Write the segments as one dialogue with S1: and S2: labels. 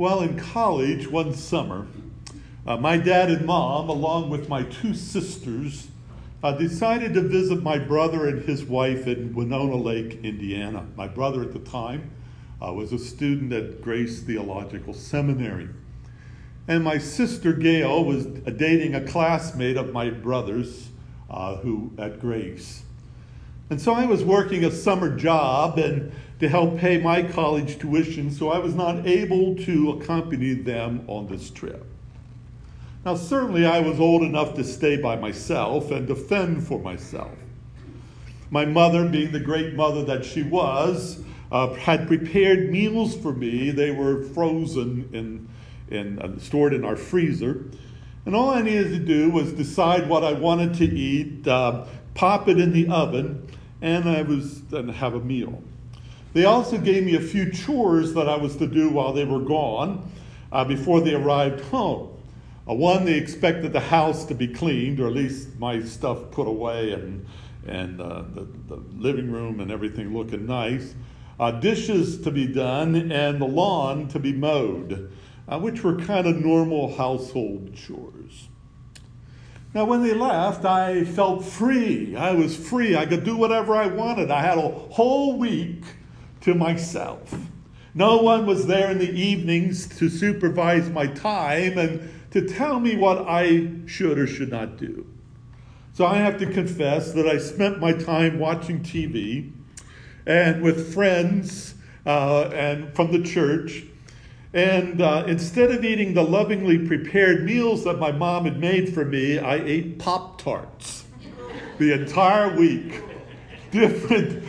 S1: Well, in college one summer, my dad and mom, along with my two sisters, decided to visit my brother and his wife in Winona Lake, Indiana. My brother at the time was a student at Grace Theological Seminary. And my sister Gail was dating a classmate of my brother's who at Grace. And so I was working a summer job and to help pay my college tuition, so I was not able to accompany them on this trip. Now, certainly I was old enough to stay by myself and to fend for myself. My mother, being the great mother that she was, had prepared meals for me. They were frozen and stored in our freezer. And all I needed to do was decide what I wanted to eat, pop it in the oven, and then have a meal. They also gave me a few chores that I was to do while they were gone, before they arrived home. One, they expected the house to be cleaned, or at least my stuff put away, and the living room and everything looking nice. Dishes to be done, and the lawn to be mowed, which were kind of normal household chores. Now, when they left, I felt free. I was free. I could do whatever I wanted. I had a whole week to myself. No one was there in the evenings to supervise my time and to tell me what I should or should not do. So I have to confess that I spent my time watching TV and with friends and from the church. And instead of eating the lovingly prepared meals that my mom had made for me, I ate Pop-Tarts the entire week. Different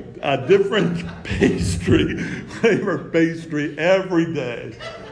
S1: pastry, flavor pastry every day.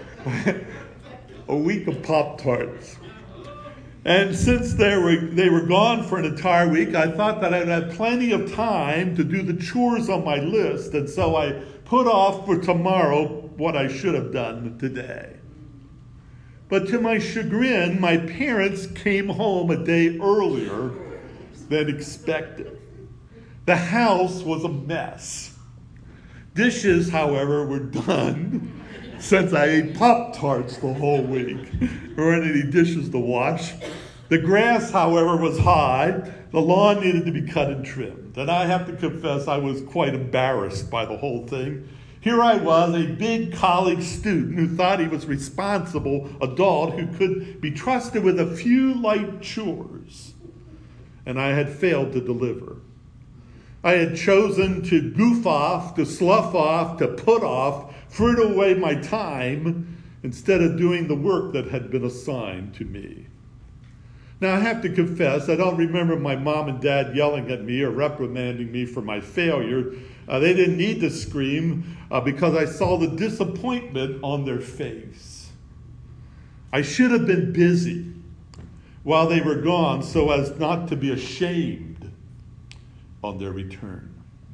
S1: A week of Pop-Tarts. And since they were gone for an entire week, I thought that I'd have plenty of time to do the chores on my list, and so I put off for tomorrow what I should have done today. But to my chagrin, my parents came home a day earlier than expected. The house was a mess. Dishes, however, were done. Since I ate Pop-Tarts the whole week, there weren't any dishes to wash. The grass, however, was high. The lawn needed to be cut and trimmed. And I have to confess, I was quite embarrassed by the whole thing. Here I was, a big college student who thought he was responsible adult who could be trusted with a few light chores. And I had failed to deliver. I had chosen to goof off, to slough off, to put off, fritter away my time instead of doing the work that had been assigned to me. Now, I have to confess, I don't remember my mom and dad yelling at me or reprimanding me for my failure. They didn't need to scream because I saw the disappointment on their face. I should have been busy while they were gone so as not to be ashamed on their return.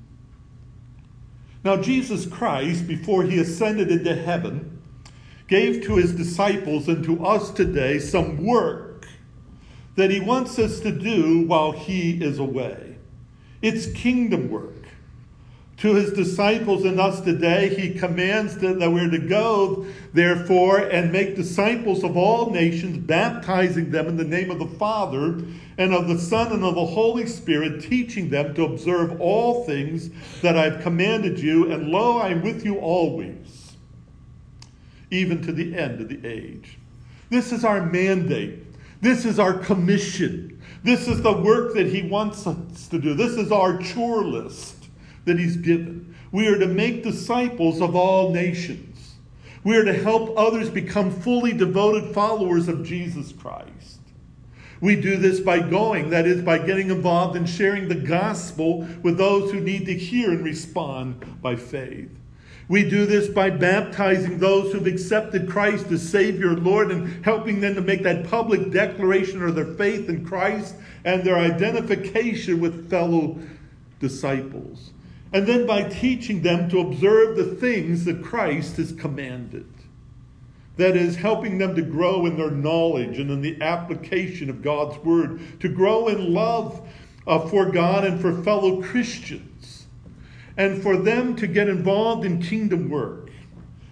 S1: Now, Jesus Christ, before he ascended into heaven, gave to his disciples and to us today some work that he wants us to do while he is away. It's kingdom work. To his disciples and us today, he commands that we're to go, therefore, and make disciples of all nations, baptizing them in the name of the Father and of the Son and of the Holy Spirit, teaching them to observe all things that I've commanded you. And lo, I am with you always, even to the end of the age. This is our mandate. This is our commission. This is the work that he wants us to do. This is our chore list that he's given. We are to make disciples of all nations. We are to help others become fully devoted followers of Jesus Christ. We do this by going, that is, by getting involved in sharing the gospel with those who need to hear and respond by faith. We do this by baptizing those who've accepted Christ as Savior and Lord and helping them to make that public declaration of their faith in Christ and their identification with fellow disciples. And then by teaching them to observe the things that Christ has commanded. That is, helping them to grow in their knowledge and in the application of God's word, to grow in love for God and for fellow Christians, and for them to get involved in kingdom work.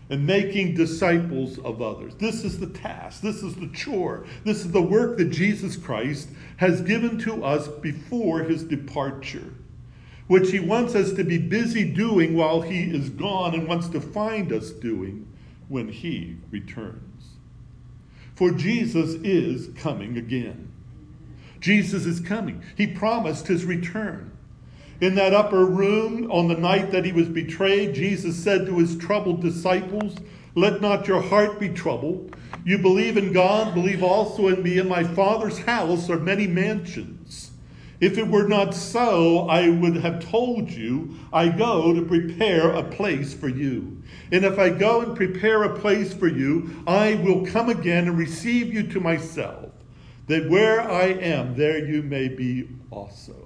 S1: and making disciples of others. This is the task. This is the chore. This is the work that Jesus Christ has given to us before his departure, which he wants us to be busy doing while he is gone and wants to find us doing when he returns. For Jesus is coming again. Jesus is coming. He promised his return. In that upper room on the night that he was betrayed, Jesus said to his troubled disciples, "Let not your heart be troubled. You believe in God, believe also in me. In my Father's house are many mansions. If it were not so, I would have told you, I go to prepare a place for you. And if I go and prepare a place for you, I will come again and receive you to myself, that where I am, there you may be also."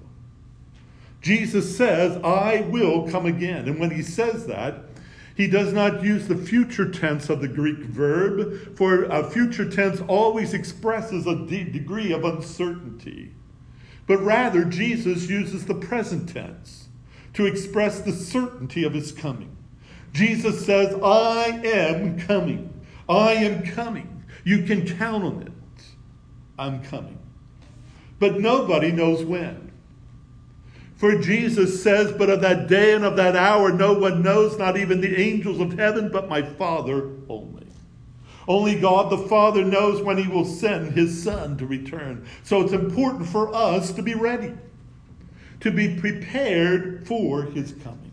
S1: Jesus says, "I will come again." And when he says that, he does not use the future tense of the Greek verb, for a future tense always expresses a degree of uncertainty. But rather, Jesus uses the present tense to express the certainty of his coming. Jesus says, "I am coming. I am coming. You can count on it. I'm coming." But nobody knows when. For Jesus says, "But of that day and of that hour no one knows, not even the angels of heaven, but my Father only." Only God the Father knows when he will send his Son to return. So it's important for us to be ready, to be prepared for his coming.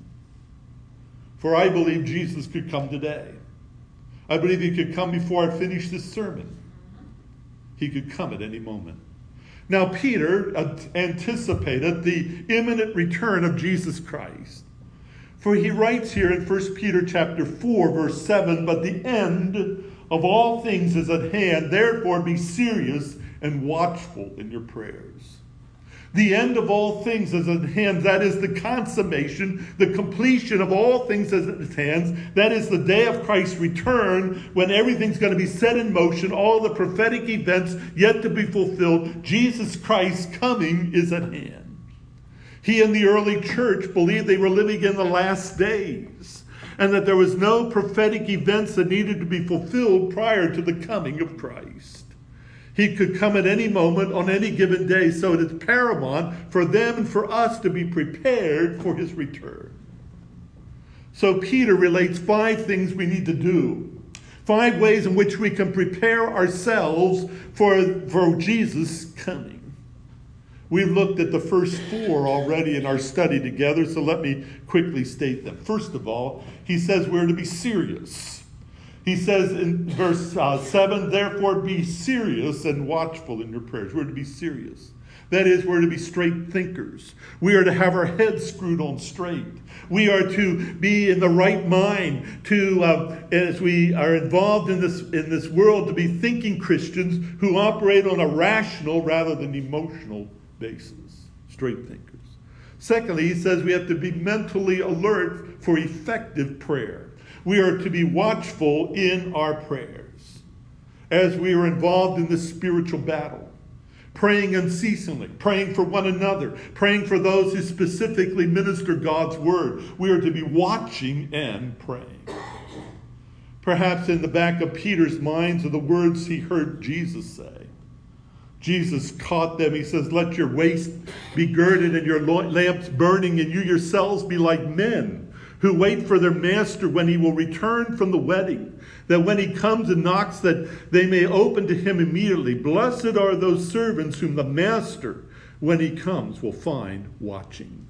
S1: For I believe Jesus could come today. I believe he could come before I finish this sermon. He could come at any moment. Now, Peter anticipated the imminent return of Jesus Christ. For he writes here in 1 Peter chapter 4, verse 7, "But the end of all things is at hand. Therefore be serious and watchful in your prayers." The end of all things is at hand. That is the consummation, the completion of all things is at hand. That is the day of Christ's return, when everything's going to be set in motion, all the prophetic events yet to be fulfilled. Jesus Christ's coming is at hand. He and the early church believed they were living in the last days, and that there was no prophetic events that needed to be fulfilled prior to the coming of Christ. He could come at any moment on any given day, so it is paramount for them and for us to be prepared for his return. So Peter relates 5 things we need to do, 5 ways in which we can prepare ourselves for Jesus' coming. We've looked at the first 4 already in our study together, so let me quickly state them. First of all, he says we're to be serious. He says in verse 7, "Therefore be serious and watchful in your prayers." We're to be serious. That is, we're to be straight thinkers. We are to have our heads screwed on straight. We are to be in the right mind as we are involved in this world, to be thinking Christians who operate on a rational rather than emotional basis. Straight thinkers. Secondly, he says we have to be mentally alert for effective prayer. We are to be watchful in our prayers as we are involved in this spiritual battle, praying unceasingly, praying for one another, praying for those who specifically minister God's word. We are to be watching and praying. Perhaps in the back of Peter's mind are the words he heard Jesus say. Jesus caught them. He says, "Let your waist be girded and your lamps burning, and you yourselves be like men who wait for their master when he will return from the wedding, that when he comes and knocks, that they may open to him immediately. Blessed are those servants whom the master, when he comes, will find watching."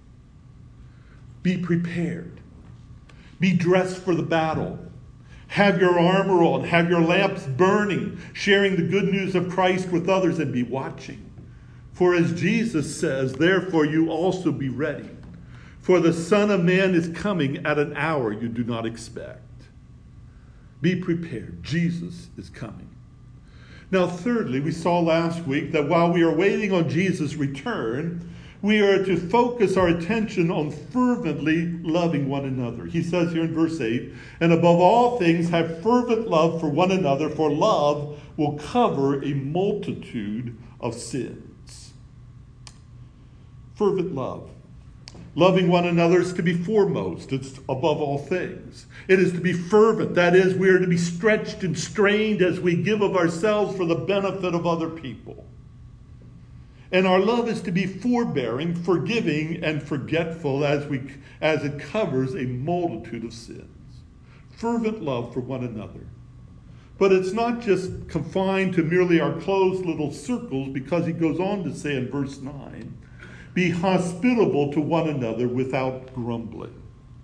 S1: Be prepared. Be dressed for the battle. Have your armor on. Have your lamps burning, sharing the good news of Christ with others, and be watching. For as Jesus says, "Therefore you also be ready. For the Son of Man is coming at an hour you do not expect." Be prepared. Jesus is coming. Now, thirdly, we saw last week that while we are waiting on Jesus' return, we are to focus our attention on fervently loving one another. He says here in verse 8, "And above all things have fervent love for one another, for love will cover a multitude of sins." Fervent love. Loving one another is to be foremost. It's above all things. It is to be fervent. That is, we are to be stretched and strained as we give of ourselves for the benefit of other people. And our love is to be forbearing, forgiving, and forgetful as it covers a multitude of sins. Fervent love for one another. But it's not just confined to merely our closed little circles, because he goes on to say in verse 9, be hospitable to one another without grumbling.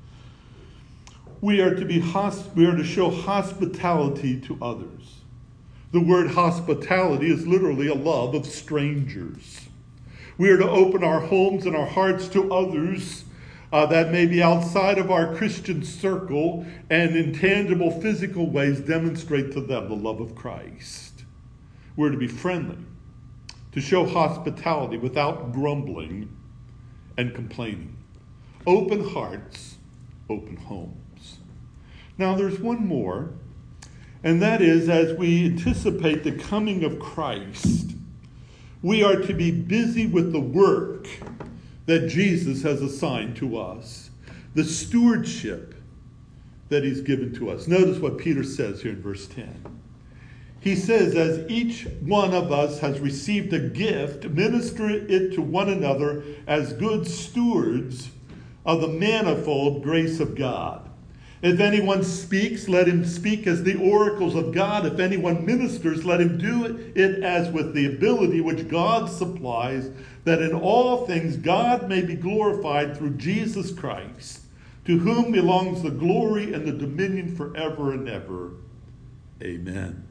S1: We are to show hospitality to others. The word hospitality is literally a love of strangers. We are to open our homes and our hearts to others that may be outside of our Christian circle, and in tangible physical ways demonstrate to them the love of Christ. We're to be friendly, to show hospitality without grumbling and complaining. Open hearts, open homes. Now there's one more, and that is, as we anticipate the coming of Christ, we are to be busy with the work that Jesus has assigned to us, the stewardship that he's given to us. Notice what Peter says here in verse 10. He says, as each one of us has received a gift, minister it to one another as good stewards of the manifold grace of God. If anyone speaks, let him speak as the oracles of God. If anyone ministers, let him do it as with the ability which God supplies, that in all things God may be glorified through Jesus Christ, to whom belongs the glory and the dominion forever and ever. Amen.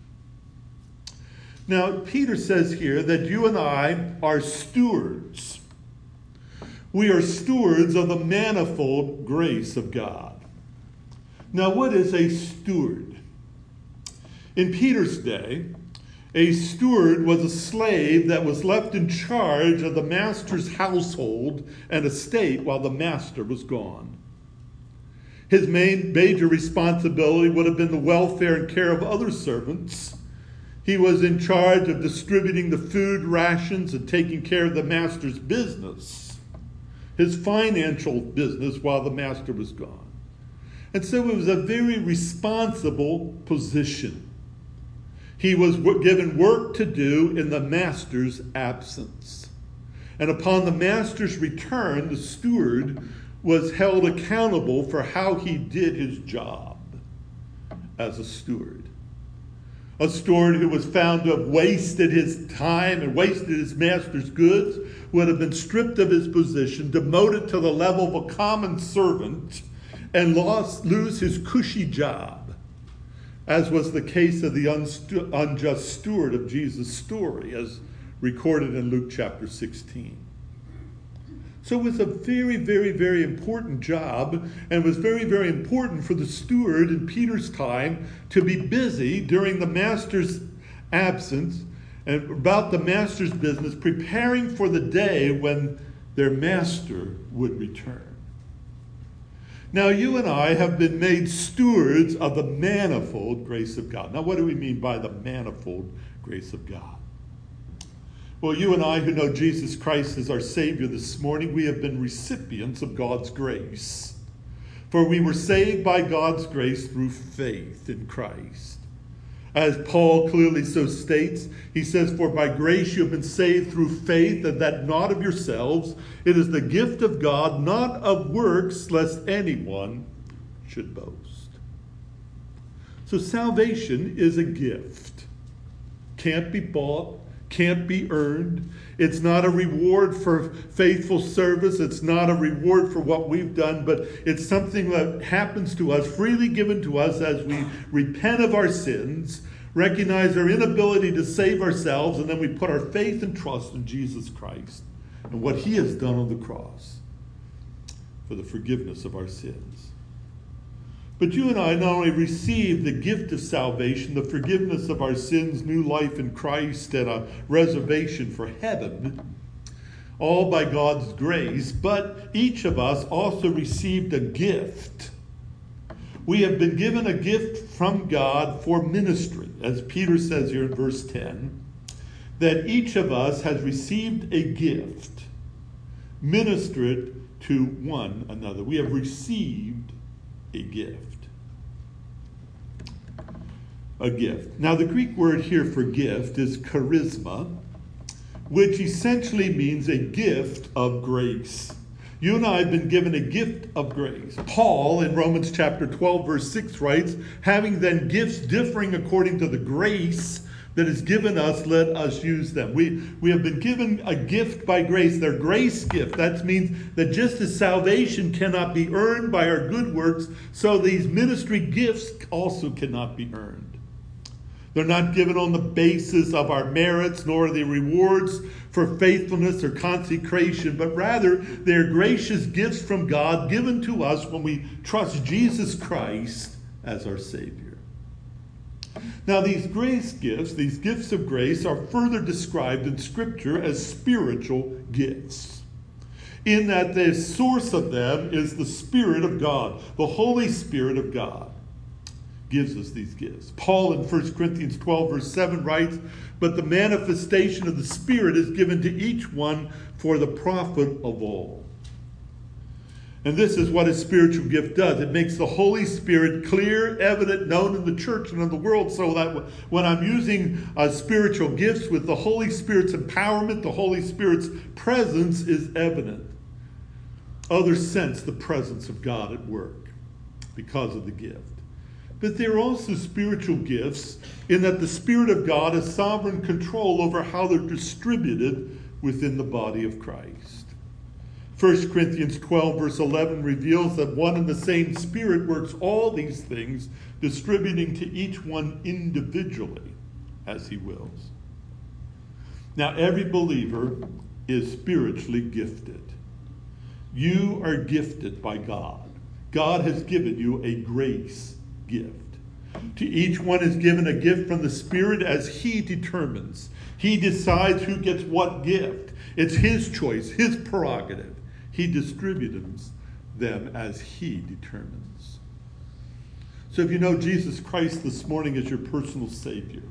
S1: Now, Peter says here that you and I are stewards. We are stewards of the manifold grace of God. Now, what is a steward? In Peter's day, a steward was a slave that was left in charge of the master's household and estate while the master was gone. His major responsibility would have been the welfare and care of other servants. He was in charge of distributing the food rations and taking care of the master's business, his financial business, while the master was gone. And so it was a very responsible position. He was given work to do in the master's absence. And upon the master's return, the steward was held accountable for how he did his job as a steward. A steward who was found to have wasted his time and wasted his master's goods would have been stripped of his position, demoted to the level of a common servant, and lose his cushy job, as was the case of the unjust steward of Jesus' story, as recorded in Luke chapter 16. So it was a very, very, very important job, and it was very, very important for the steward in Peter's time to be busy during the master's absence and about the master's business, preparing for the day when their master would return. Now, you and I have been made stewards of the manifold grace of God. Now, what do we mean by the manifold grace of God? Well, you and I who know Jesus Christ as our Savior this morning, we have been recipients of God's grace. For we were saved by God's grace through faith in Christ. As Paul clearly so states, he says, for by grace you have been saved through faith, and that not of yourselves. It is the gift of God, not of works, lest anyone should boast. So salvation is a gift. Can't be bought, can't be earned. It's not a reward for faithful service. It's not a reward for what we've done, but it's something that happens to us, freely given to us as we repent of our sins, recognize our inability to save ourselves, and then we put our faith and trust in Jesus Christ and what he has done on the cross for the forgiveness of our sins. But you and I not only receive the gift of salvation, the forgiveness of our sins, new life in Christ, and a reservation for heaven, all by God's grace, but each of us also received a gift. We have been given a gift from God for ministry, as Peter says here in verse 10, that each of us has received a gift minister it to one another. We have received a gift. A gift. Now, the Greek word here for gift is charisma, which essentially means a gift of grace. You and I have been given a gift of grace. Paul, in Romans chapter 12, verse 6, writes, having then gifts differing according to the grace that is given us, let us use them. We have been given a gift by grace. Their grace gift. That means that just as salvation cannot be earned by our good works, so these ministry gifts also cannot be earned. They're not given on the basis of our merits, nor are they rewards for faithfulness or consecration, but rather they're gracious gifts from God given to us when we trust Jesus Christ as our Savior. Now, these grace gifts, these gifts of grace, are further described in Scripture as spiritual gifts, in that the source of them is the Spirit of God, the Holy Spirit of God gives us these gifts. Paul in 1 Corinthians 12 verse 7 writes, but the manifestation of the Spirit is given to each one for the profit of all. And this is what a spiritual gift does. It makes the Holy Spirit clear, evident, known in the church and in the world, so that when I'm using spiritual gifts with the Holy Spirit's empowerment, the Holy Spirit's presence is evident. Others sense the presence of God at work because of the gift. But they're also spiritual gifts in that the Spirit of God has sovereign control over how they're distributed within the body of Christ. 1 Corinthians 12 verse 11 reveals that one and the same Spirit works all these things, distributing to each one individually as he wills. Now, every believer is spiritually gifted. You are gifted by God. God has given you a grace gift. To each one is given a gift from the Spirit as he determines. He decides who gets what gift. It's his choice, his prerogative. He distributes them as he determines. So if you know Jesus Christ this morning as your personal Savior,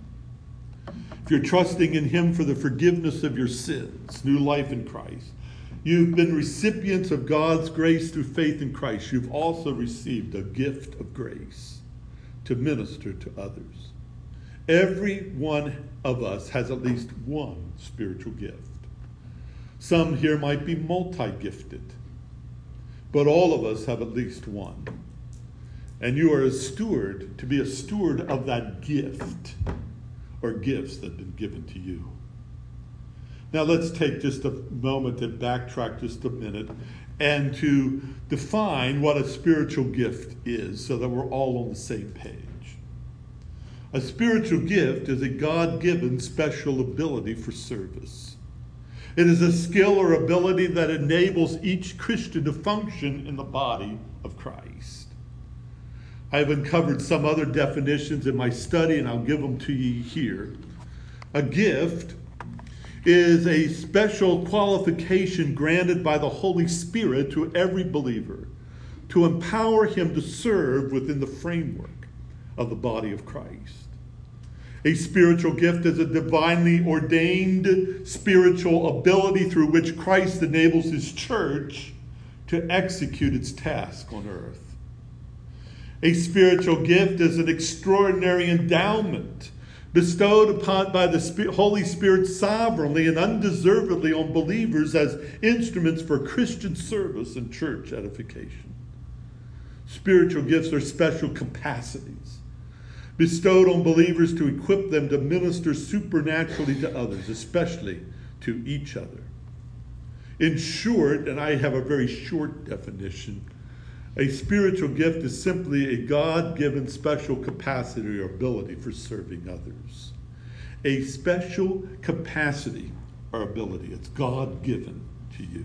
S1: if you're trusting in him for the forgiveness of your sins, new life in Christ, you've been recipients of God's grace through faith in Christ. You've also received a gift of grace to minister to others. Every one of us has at least one spiritual gift. Some here might be multi-gifted, but all of us have at least one. And you are a steward, to be a steward of that gift or gifts that have been given to you. Now let's take just a moment and backtrack just a minute and to define what a spiritual gift is so that we're all on the same page. A spiritual gift is a God-given special ability for service. It is a skill or ability that enables each Christian to function in the body of Christ. I have uncovered some other definitions in my study, and I'll give them to you here. A gift is a special qualification granted by the Holy Spirit to every believer to empower him to serve within the framework of the body of Christ. A spiritual gift is a divinely ordained spiritual ability through which Christ enables his church to execute its task on earth. A spiritual gift is an extraordinary endowment bestowed upon by the Holy Spirit sovereignly and undeservedly on believers as instruments for Christian service and church edification. Spiritual gifts are special capacities bestowed on believers to equip them to minister supernaturally to others, especially to each other. In short, and I have a very short definition, a spiritual gift is simply a God-given special capacity or ability for serving others. A special capacity or ability. It's God-given to you.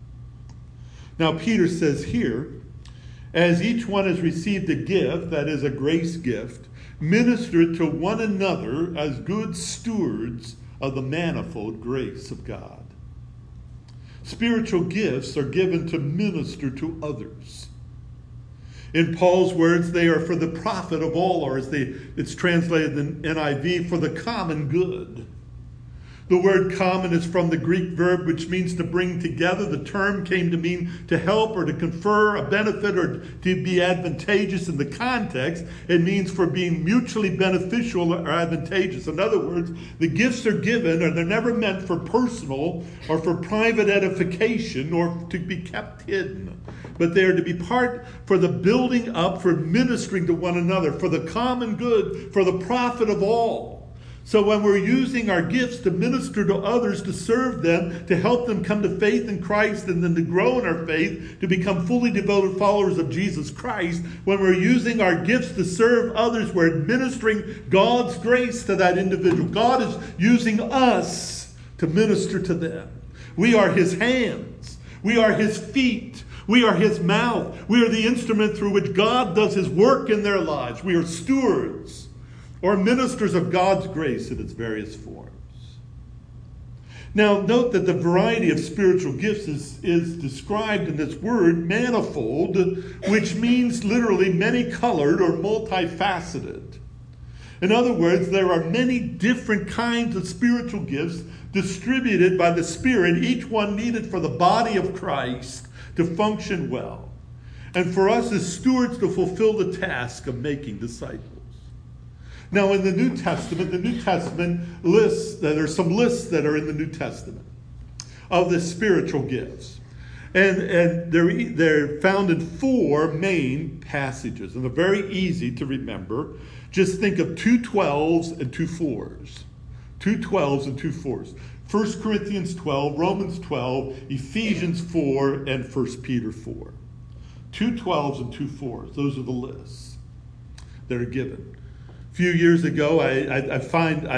S1: Now, Peter says here, as each one has received a gift, that is a grace gift, minister to one another as good stewards of the manifold grace of God. Spiritual gifts are given to minister to others. In Paul's words, they are for the profit of all, or as it's translated in NIV, for the common good. The word common is from the Greek verb which means to bring together. The term came to mean to help or to confer a benefit or to be advantageous in the context. It means for being mutually beneficial or advantageous. In other words, the gifts are given or they're never meant for personal or for private edification or to be kept hidden. But they are to be part for the building up, for ministering to one another, for the common good, for the profit of all. So when we're using our gifts to minister to others, to serve them, to help them come to faith in Christ and then to grow in our faith, to become fully devoted followers of Jesus Christ, when we're using our gifts to serve others, we're administering God's grace to that individual. God is using us to minister to them. We are his hands. We are his feet. We are his mouth. We are the instrument through which God does his work in their lives. We are stewards or ministers of God's grace in its various forms. Now, note that the variety of spiritual gifts is described in this word, manifold, which means literally many-colored or multifaceted. In other words, there are many different kinds of spiritual gifts distributed by the Spirit, each one needed for the body of Christ to function well, and for us as stewards to fulfill the task of making disciples. Now, in the New Testament lists, there are some lists that are in the New Testament of the spiritual gifts. And they're found in 4 main passages. And they're very easy to remember. Just think of 2 12s and 2 4s. 2 12s and 2 4s. 1 Corinthians 12, Romans 12, Ephesians 4, and 1 Peter 4. 2 12s and 2 4s. Those are the lists that are given. A few years ago, I find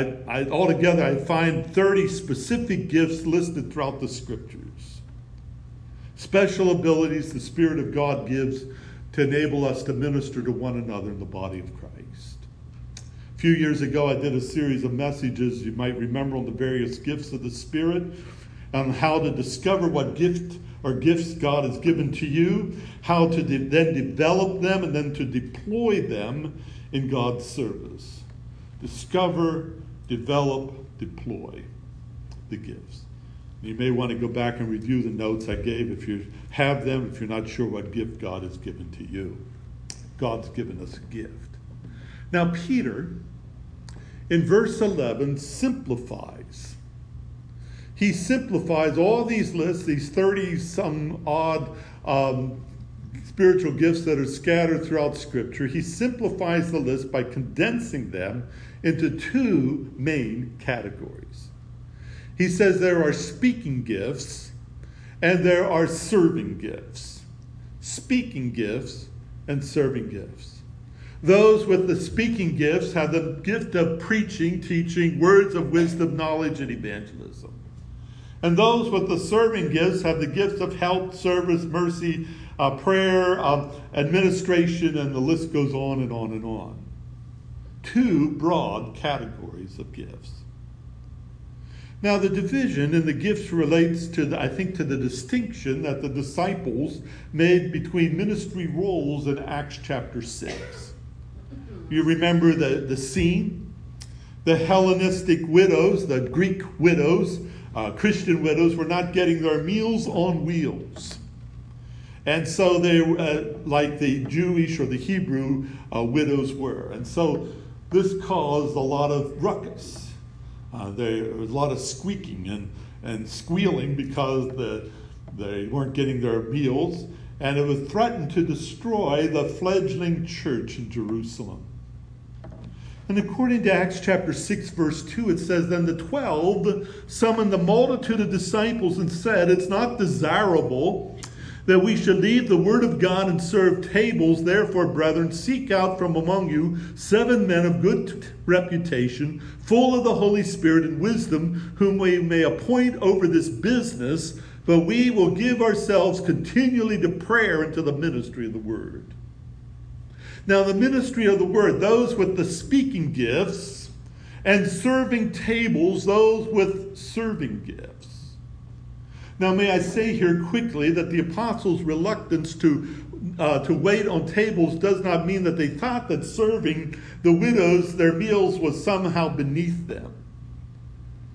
S1: 30 specific gifts listed throughout the Scriptures. Special abilities the Spirit of God gives to enable us to minister to one another in the body of Christ. A few years ago, I did a series of messages, you might remember, on the various gifts of the Spirit, on how to discover what gift or gifts God has given to you, how to then develop them, and then to deploy them in God's service. Discover, develop, deploy the gifts. You may want to go back and review the notes I gave if you have them, if you're not sure what gift God has given to you. God's given us a gift. Now, Peter, in verse 11, simplifies. He simplifies all these lists, these 30-some odd spiritual gifts that are scattered throughout Scripture. He simplifies the list by condensing them into 2 main categories. He says there are speaking gifts and there are serving gifts. Speaking gifts and serving gifts. Those with the speaking gifts have the gift of preaching, teaching, words of wisdom, knowledge, and evangelism. And those with the serving gifts have the gifts of help, service, mercy, prayer, administration, and the list goes on and on and on. 2 broad categories of gifts. Now, the division in the gifts relates to the distinction that the disciples made between ministry roles in Acts chapter 6. You remember the scene? The Hellenistic widows, the Greek widows, Christian widows, were not getting their meals on wheels. And so they like the Jewish or the Hebrew widows were. And so this caused a lot of ruckus. There was a lot of squeaking and squealing because they weren't getting their meals. And it was threatened to destroy the fledgling church in Jerusalem. And according to Acts chapter 6, verse 2, it says, Then the 12 summoned the multitude of disciples and said, It's not desirable that we should leave the word of God and serve tables. Therefore, brethren, seek out from among you 7 men of good reputation, full of the Holy Spirit and wisdom, whom we may appoint over this business, but we will give ourselves continually to prayer and to the ministry of the word. Now, the ministry of the word, those with the speaking gifts, and serving tables, those with serving gifts. Now, may I say here quickly that the apostles' reluctance to wait on tables does not mean that they thought that serving the widows their meals was somehow beneath them.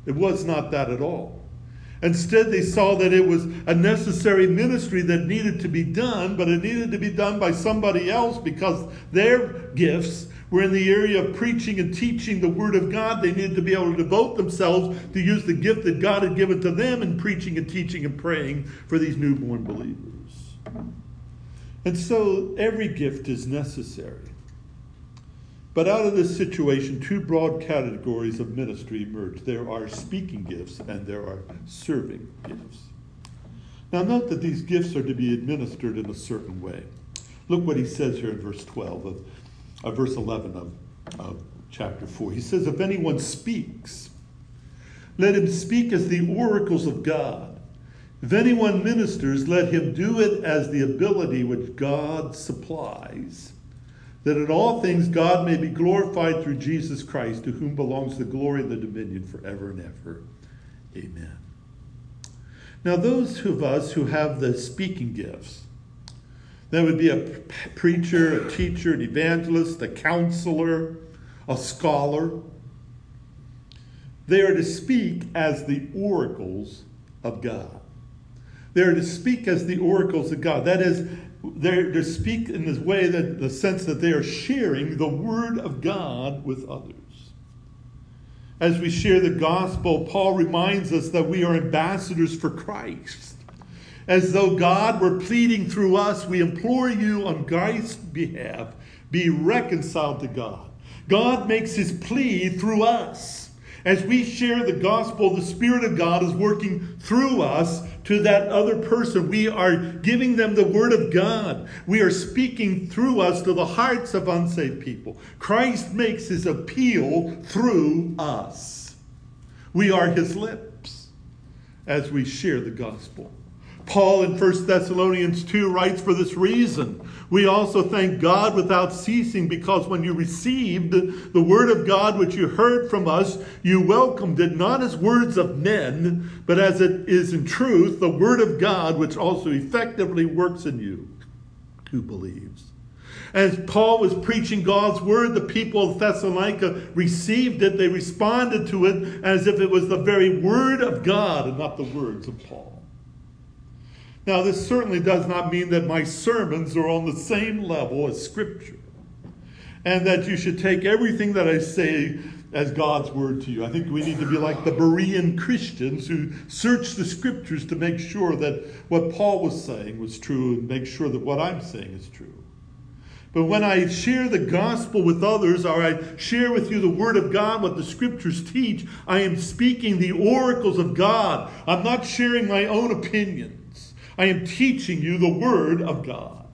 S1: It was not that at all. Instead, they saw that it was a necessary ministry that needed to be done, but it needed to be done by somebody else because their gifts were in the area of preaching and teaching the Word of God. They needed to be able to devote themselves to use the gift that God had given to them in preaching and teaching and praying for these newborn believers. And so every gift is necessary. But out of this situation, two broad categories of ministry emerge. There are speaking gifts and there are serving gifts. Now note that these gifts are to be administered in a certain way. Look what he says here in verse 12 of verse 11 of chapter 4. He says, if anyone speaks, let him speak as the oracles of God. If anyone ministers, let him do it as the ability which God supplies, that in all things God may be glorified through Jesus Christ, to whom belongs the glory and the dominion forever and ever. Amen. Now those of us who have the speaking gifts, that would be a preacher, a teacher, an evangelist, a counselor, a scholar, they are to speak as the oracles of God. They are to speak as the oracles of God. That is, they're to speak in this way, that the sense that they are sharing the Word of God with others. As we share the gospel, Paul reminds us that we are ambassadors for Christ. As though God were pleading through us, we implore you on Christ's behalf, be reconciled to God. God makes his plea through us. As we share the gospel, the Spirit of God is working through us to that other person. We are giving them the Word of God. We are speaking through us to the hearts of unsaved people. Christ makes his appeal through us. We are his lips as we share the gospel. Paul in 1 Thessalonians 2 writes, for this reason, we also thank God without ceasing, because when you received the word of God which you heard from us, you welcomed it not as words of men, but as it is in truth the word of God, which also effectively works in you who believes. As Paul was preaching God's word, the people of Thessalonica received it. They responded to it as if it was the very word of God and not the words of Paul. Now, this certainly does not mean that my sermons are on the same level as Scripture, and that you should take everything that I say as God's word to you. I think we need to be like the Berean Christians who search the Scriptures to make sure that what Paul was saying was true and make sure that what I'm saying is true. But when I share the gospel with others, or I share with you the word of God, what the Scriptures teach, I am speaking the oracles of God. I'm not sharing my own opinions. I am teaching you the Word of God.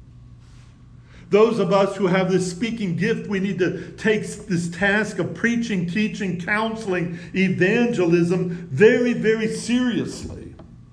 S1: Those of us who have this speaking gift, we need to take this task of preaching, teaching, counseling, evangelism very, very seriously.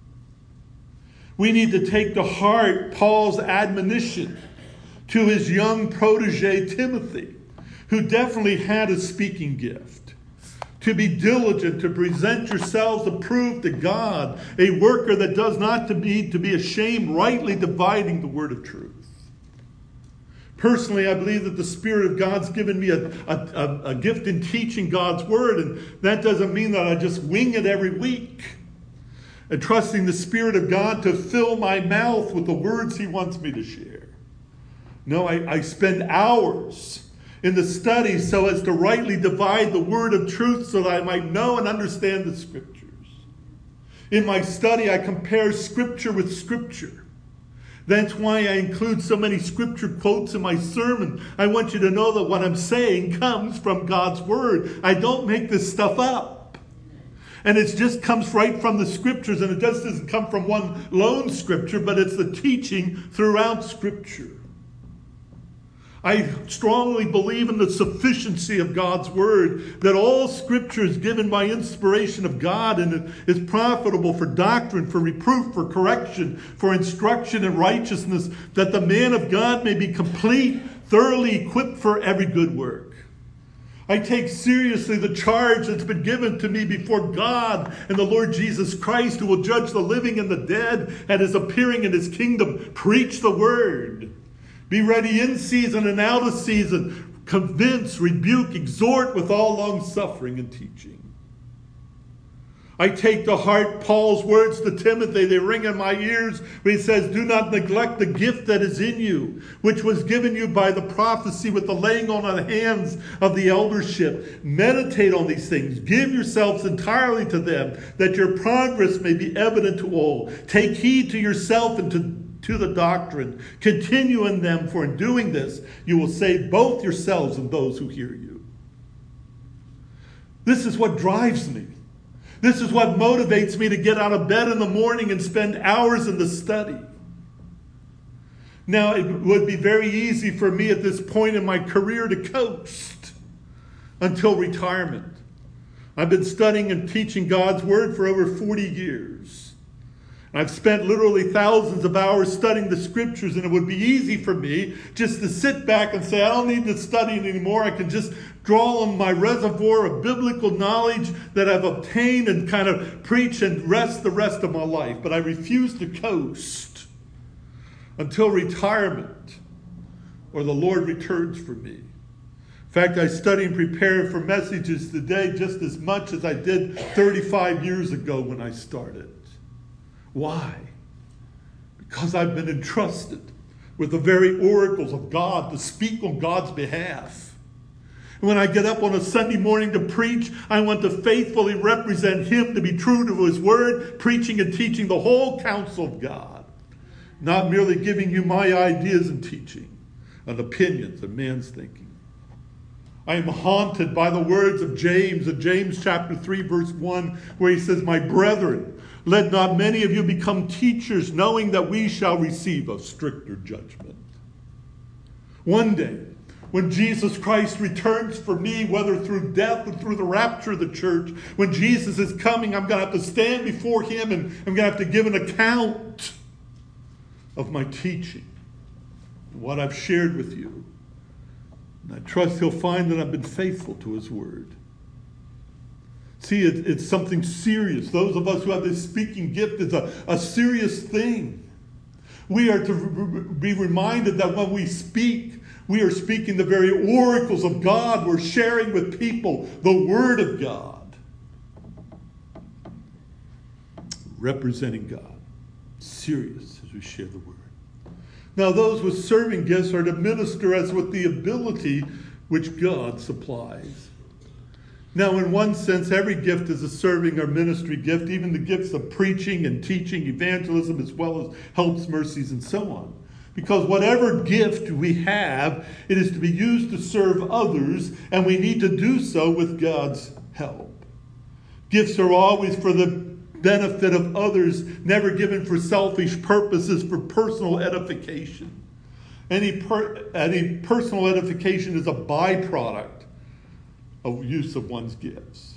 S1: We need to take to heart Paul's admonition to his young protege Timothy, who definitely had a speaking gift. To be diligent, to present yourselves approved to God, a worker that does not to be ashamed, rightly dividing the word of truth. Personally, I believe that the Spirit of God's given me a gift in teaching God's word, and that doesn't mean that I just wing it every week, and trusting the Spirit of God to fill my mouth with the words he wants me to share. No, I spend hours in the study so as to rightly divide the word of truth so that I might know and understand the Scriptures. In my study, I compare Scripture with Scripture. That's why I include so many Scripture quotes in my sermon. I want you to know that what I'm saying comes from God's Word. I don't make this stuff up. And it just comes right from the Scriptures, and it just doesn't come from one lone Scripture, but it's the teaching throughout Scripture. I strongly believe in the sufficiency of God's word, that all Scripture is given by inspiration of God and is profitable for doctrine, for reproof, for correction, for instruction in righteousness, that the man of God may be complete, thoroughly equipped for every good work. I take seriously the charge that's been given to me before God and the Lord Jesus Christ, who will judge the living and the dead at his appearing in his kingdom. Preach the word. Be ready in season and out of season. Convince, rebuke, exhort with all long suffering and teaching. I take to heart Paul's words to Timothy. They ring in my ears when he says, do not neglect the gift that is in you, which was given you by the prophecy with the laying on of the hands of the eldership. Meditate on these things. Give yourselves entirely to them, that your progress may be evident to all. Take heed to yourself and to the doctrine. Continue in them, for in doing this, you will save both yourselves and those who hear you. This is what drives me. This is what motivates me to get out of bed in the morning and spend hours in the study. Now, it would be very easy for me at this point in my career to coast until retirement. I've been studying and teaching God's Word for over 40 years. I've spent literally thousands of hours studying the Scriptures, and it would be easy for me just to sit back and say, I don't need to study it anymore. I can just draw on my reservoir of biblical knowledge that I've obtained and kind of preach and rest the rest of my life. But I refuse to coast until retirement or the Lord returns for me. In fact, I study and prepare for messages today just as much as I did 35 years ago when I started. Why? Because I've been entrusted with the very oracles of God to speak on God's behalf. When I get up on a Sunday morning to preach, I want to faithfully represent Him, to be true to His Word, preaching and teaching the whole counsel of God. Not merely giving you my ideas and teaching and opinions and man's thinking. I am haunted by the words of James in James chapter 3 verse 1, where he says, my brethren, let not many of you become teachers, knowing that we shall receive a stricter judgment. One day, when Jesus Christ returns for me, whether through death or through the rapture of the church, when Jesus is coming, I'm going to have to stand before Him and I'm going to have to give an account of my teaching, what I've shared with you. And I trust He'll find that I've been faithful to His Word. See, it's something serious. Those of us who have this speaking gift is a serious thing. We are to be reminded that when we speak, we are speaking the very oracles of God. We're sharing with people the Word of God. Representing God. Serious as we share the Word. Now, those with serving gifts are to minister as with the ability which God supplies. Now, in one sense, every gift is a serving or ministry gift, even the gifts of preaching and teaching, evangelism, as well as helps, mercies, and so on. Because whatever gift we have, it is to be used to serve others, and we need to do so with God's help. Gifts are always for the benefit of others, never given for selfish purposes, for personal edification. Any personal edification is a byproduct of use of one's gifts.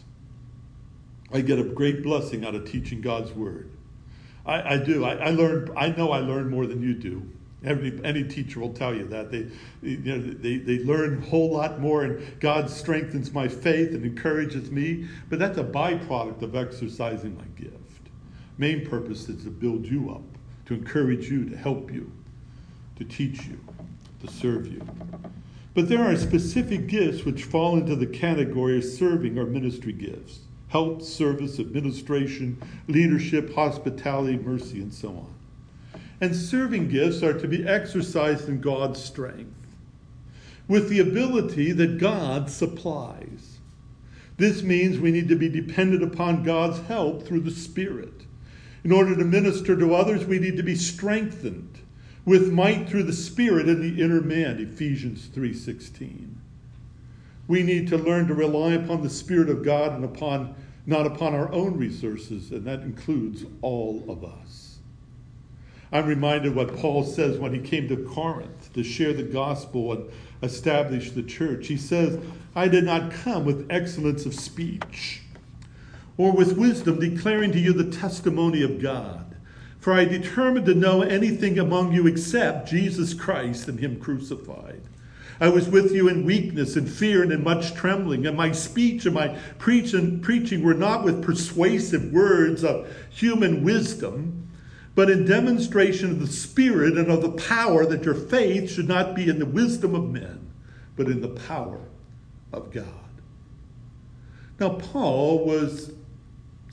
S1: I get a great blessing out of teaching God's Word. I do. I know I learn more than you do. Any teacher will tell you that. They learn a whole lot more, and God strengthens my faith and encourages me. But that's a byproduct of exercising my gift. Main purpose is to build you up, to encourage you, to help you, to teach you, to serve you. But there are specific gifts which fall into the category of serving or ministry gifts. Help, service, administration, leadership, hospitality, mercy, and so on. And serving gifts are to be exercised in God's strength, with the ability that God supplies. This means we need to be dependent upon God's help through the Spirit. In order to minister to others, we need to be strengthened with might through the Spirit in the inner man, Ephesians 3:16. We need to learn to rely upon the Spirit of God and not upon our own resources, and that includes all of us. I'm reminded what Paul says when he came to Corinth to share the gospel and establish the church. He says, I did not come with excellence of speech or with wisdom declaring to you the testimony of God. For I determined to know anything among you except Jesus Christ and Him crucified. I was with you in weakness and fear and in much trembling, and my speech and my preaching were not with persuasive words of human wisdom, but in demonstration of the Spirit and of the power, that your faith should not be in the wisdom of men, but in the power of God. Now, Paul was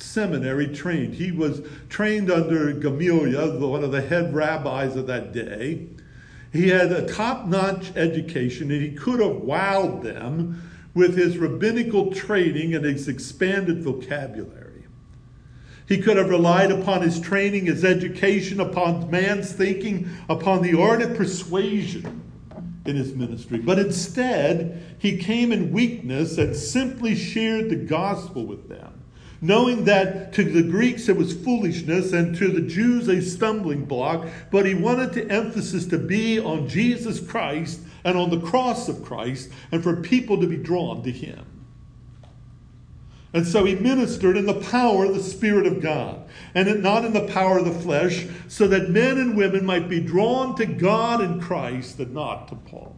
S1: seminary trained. He was trained under Gamaliel, one of the head rabbis of that day. He had a top-notch education, and he could have wowed them with his rabbinical training and his expanded vocabulary. He could have relied upon his training, his education, upon man's thinking, upon the art of persuasion in his ministry. But instead, he came in weakness and simply shared the gospel with them, knowing that to the Greeks it was foolishness and to the Jews a stumbling block, but he wanted the emphasis to be on Jesus Christ and on the cross of Christ, and for people to be drawn to him. And so he ministered in the power of the Spirit of God, and not in the power of the flesh, so that men and women might be drawn to God and Christ and not to Paul.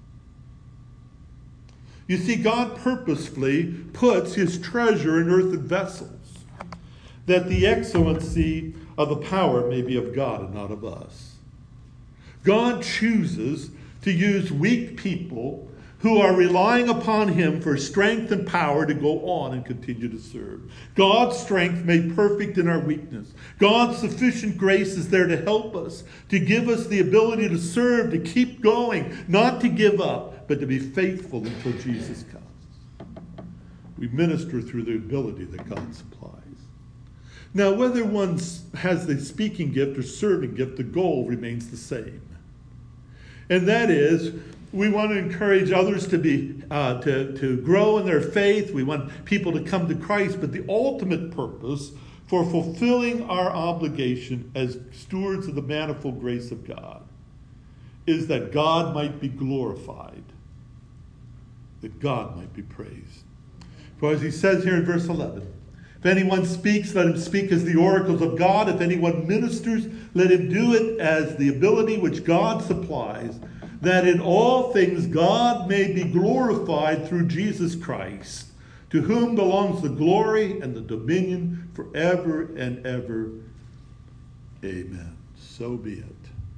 S1: You see, God purposefully puts his treasure in earthen vessels, that the excellency of the power may be of God and not of us. God chooses to use weak people who are relying upon him for strength and power to go on and continue to serve. God's strength made perfect in our weakness. God's sufficient grace is there to help us, to give us the ability to serve, to keep going, not to give up, but to be faithful until Jesus comes. We minister through the ability that God supplies. Now, whether one has the speaking gift or serving gift, the goal remains the same. And that is, we want to encourage others to be to grow in their faith. We want people to come to Christ. But the ultimate purpose for fulfilling our obligation as stewards of the manifold grace of God is that God might be glorified, that God might be praised. For as he says here in verse 11, if anyone speaks, let him speak as the oracles of God. If anyone ministers, let him do it as the ability which God supplies, that in all things God may be glorified through Jesus Christ, to whom belongs the glory and the dominion forever and ever. Amen. So be it.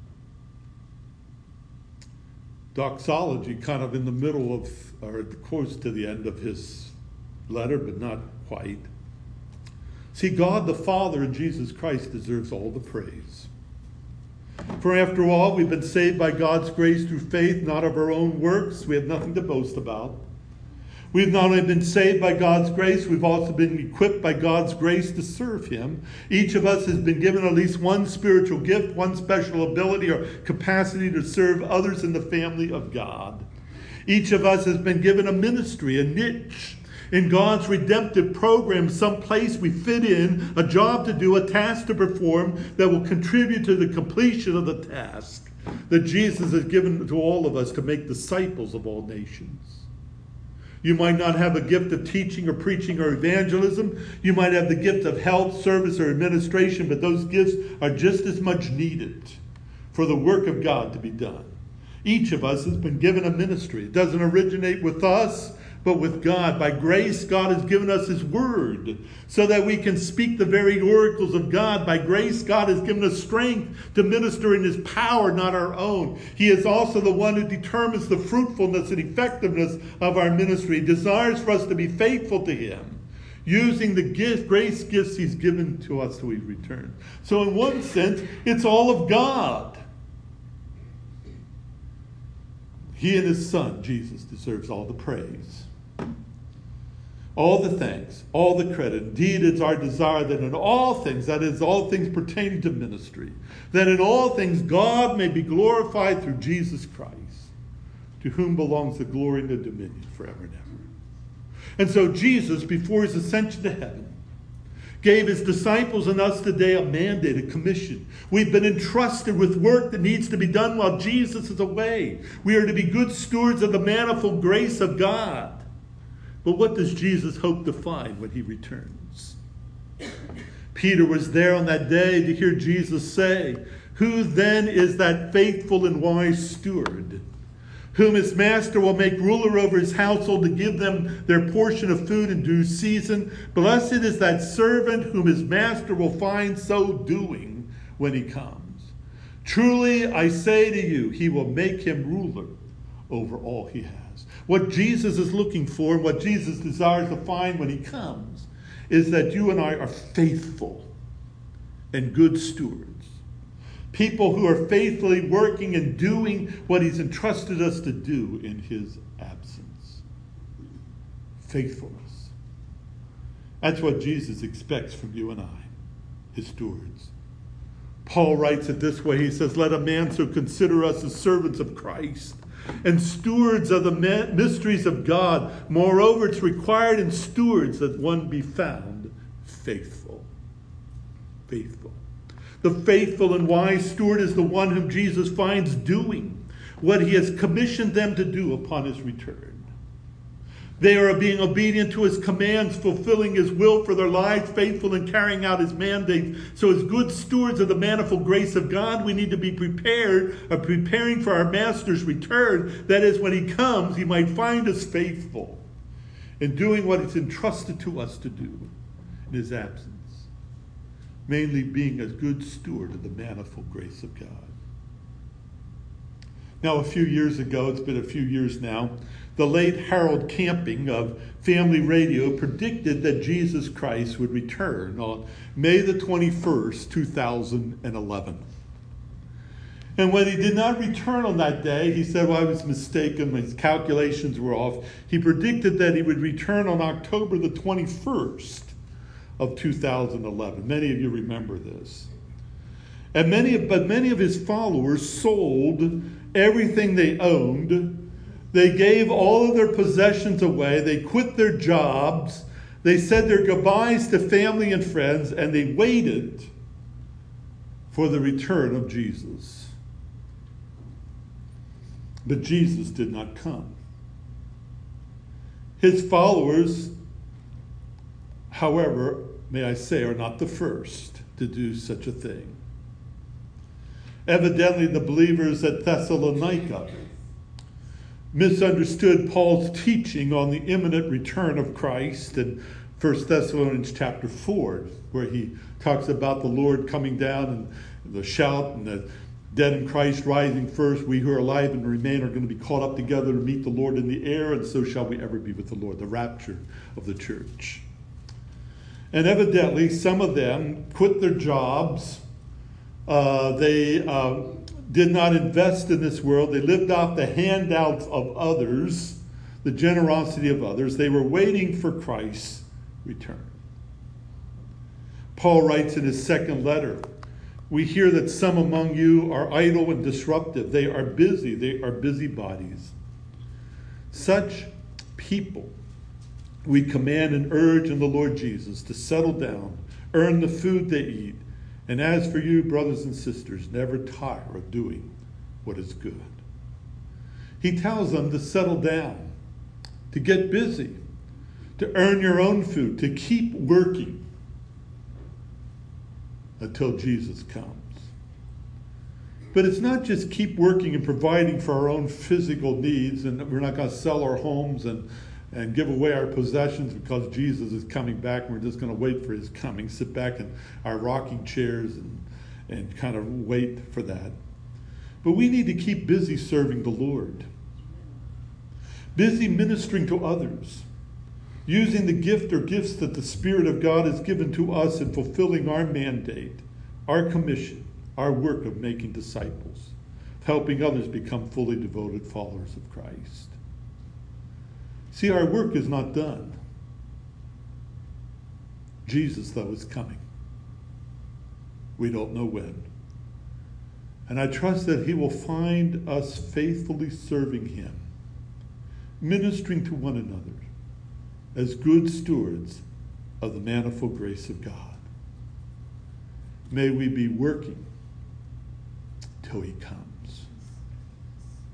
S1: Doxology, kind of in the middle of, or close to the end of his letter, but not quite. See, God the Father and Jesus Christ deserves all the praise. For after all, we've been saved by God's grace through faith, not of our own works. We have nothing to boast about. We've not only been saved by God's grace, we've also been equipped by God's grace to serve him. Each of us has been given at least one spiritual gift, one special ability or capacity to serve others in the family of God. Each of us has been given a ministry, a niche in God's redemptive program, some place we fit in, a job to do, a task to perform that will contribute to the completion of the task that Jesus has given to all of us to make disciples of all nations. You might not have a gift of teaching or preaching or evangelism. You might have the gift of health, service, or administration, but those gifts are just as much needed for the work of God to be done. Each of us has been given a ministry. It doesn't originate with us, but with God. By grace, God has given us his word so that we can speak the very oracles of God. By grace, God has given us strength to minister in his power, not our own. He is also the one who determines the fruitfulness and effectiveness of our ministry. He desires for us to be faithful to him, using the grace gifts he's given to us till he returns. So in one sense, it's all of God. He and his son, Jesus, deserves all the praise, all the thanks, all the credit. Indeed, it's our desire that in all things, that is, all things pertaining to ministry, that in all things God may be glorified through Jesus Christ, to whom belongs the glory and the dominion forever and ever. And so Jesus, before his ascension to heaven, gave his disciples and us today a mandate, a commission. We've been entrusted with work that needs to be done while Jesus is away. We are to be good stewards of the manifold grace of God. But what does Jesus hope to find when he returns? Peter was there on that day to hear Jesus say, "Who then is that faithful and wise steward, whom his master will make ruler over his household to give them their portion of food in due season? Blessed is that servant whom his master will find so doing when he comes. Truly, I say to you, he will make him ruler over all he has." What Jesus is looking for and what Jesus desires to find when he comes is that you and I are faithful and good stewards. People who are faithfully working and doing what he's entrusted us to do in his absence. Faithfulness. That's what Jesus expects from you and I, his stewards. Paul writes it this way. He says, let a man so consider us as servants of Christ and stewards of the mysteries of God. Moreover, it's required in stewards that one be found faithful. Faithful. The faithful and wise steward is the one whom Jesus finds doing what he has commissioned them to do upon his return. They are being obedient to his commands, fulfilling his will for their lives, faithful in carrying out his mandate. So as good stewards of the manifold grace of God, we need to be preparing for our master's return. That is, when he comes, he might find us faithful in doing what he's entrusted to us to do in his absence. Mainly being a good steward of the manifold grace of God. Now, a few years ago, it's been a few years now, the late Harold Camping of Family Radio predicted that Jesus Christ would return on May the 21st, 2011. And when he did not return on that day, he said, well, I was mistaken, his calculations were off. He predicted that he would return on October the 21st of 2011. Many of you remember this. But many of his followers sold everything they owned. They gave all of their possessions away. They quit their jobs. They said their goodbyes to family and friends, and they waited for the return of Jesus. But Jesus did not come. His followers, however, may I say, are not the first to do such a thing. Evidently, the believers at Thessalonica misunderstood Paul's teaching on the imminent return of Christ in 1 Thessalonians chapter 4, where he talks about the Lord coming down and the shout and the dead in Christ rising first. We who are alive and remain are going to be caught up together to meet the Lord in the air, and so shall we ever be with the Lord, the rapture of the church. And evidently, some of them quit their jobs. They did not invest in this world. They lived off the handouts of others, the generosity of others. They were waiting for Christ's return. Paul writes in his second letter, we hear that some among you are idle and disruptive. They are busy. They are busybodies. Such people we command and urge in the Lord Jesus to settle down, earn the food they eat, and as for you, brothers and sisters, never tire of doing what is good. He tells them to settle down, to get busy, to earn your own food, to keep working until Jesus comes. But it's not just keep working and providing for our own physical needs, and we're not going to sell our homes and give away our possessions because Jesus is coming back and we're just going to wait for his coming, sit back in our rocking chairs and kind of wait for that. But we need to keep busy serving the Lord, busy ministering to others, using the gift or gifts that the Spirit of God has given to us in fulfilling our mandate, our commission, our work of making disciples, helping others become fully devoted followers of Christ. See, our work is not done. Jesus, though, is coming. We don't know when. And I trust that he will find us faithfully serving him, ministering to one another as good stewards of the manifold grace of God. May we be working till he comes.